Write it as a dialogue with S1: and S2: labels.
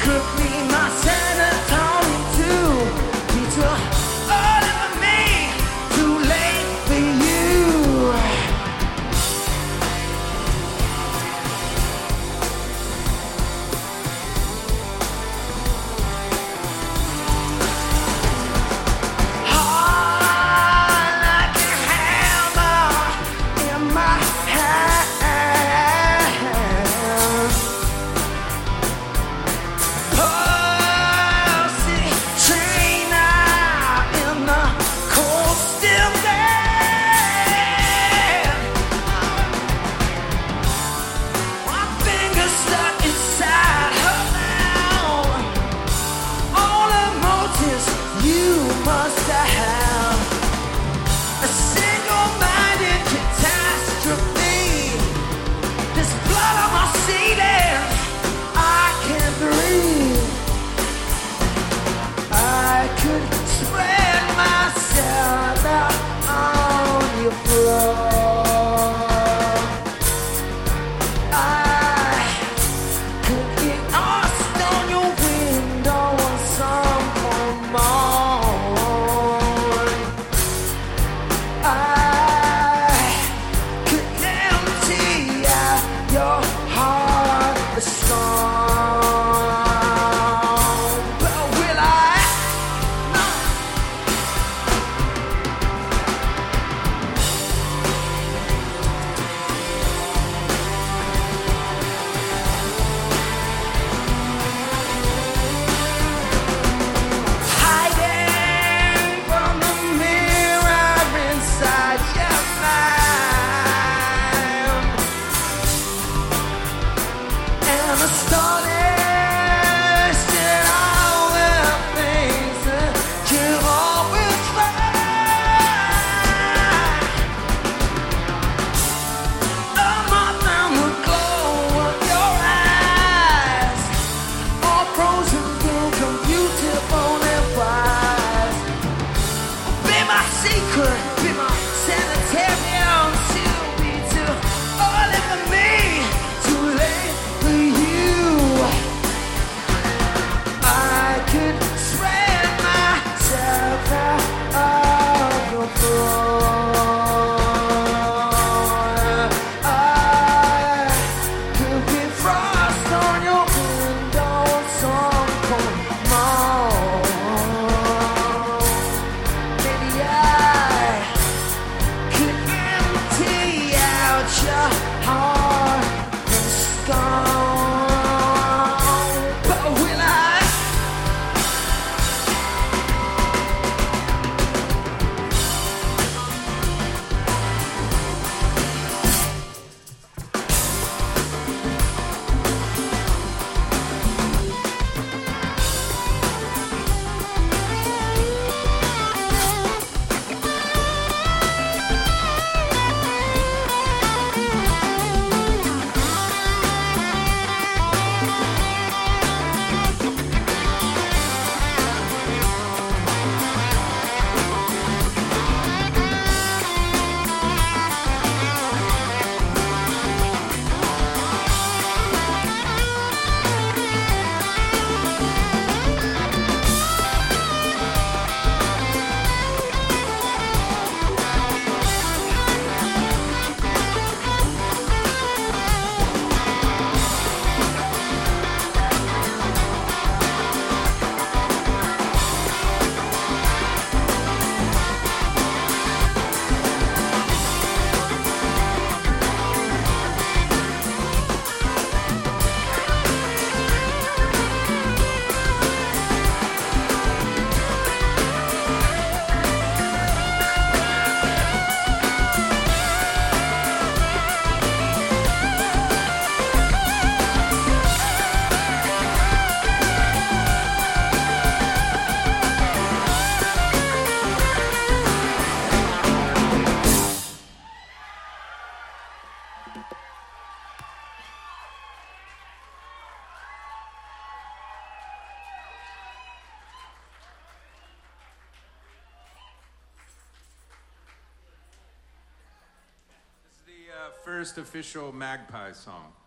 S1: Could be my serotonin too. Be too early for me, too late for you. Hard like a hammer in my hand. Pussy train out in the cold still bed. My fingers stuck inside her mouth. All the motives you must have. A single-minded catastrophe. This blood on my ceiling, I can't breathe. I could spread myself out on your floor. I could get lost on your window on some morning. I could empty out your heart of stone. But will I? No. Hiding from the mirror inside your mind. And astonished at all the things that you always find. A moth on the glow of your eyes, all frozen through beautiful and wise. Be my secret, be my sanitarium, to be too early for me, too late for you. I could spread myself out on your floor. I could be frost on your window some cold morning. Maybe I could empty out your heart and stone. But will I?
S2: First official Magpie song.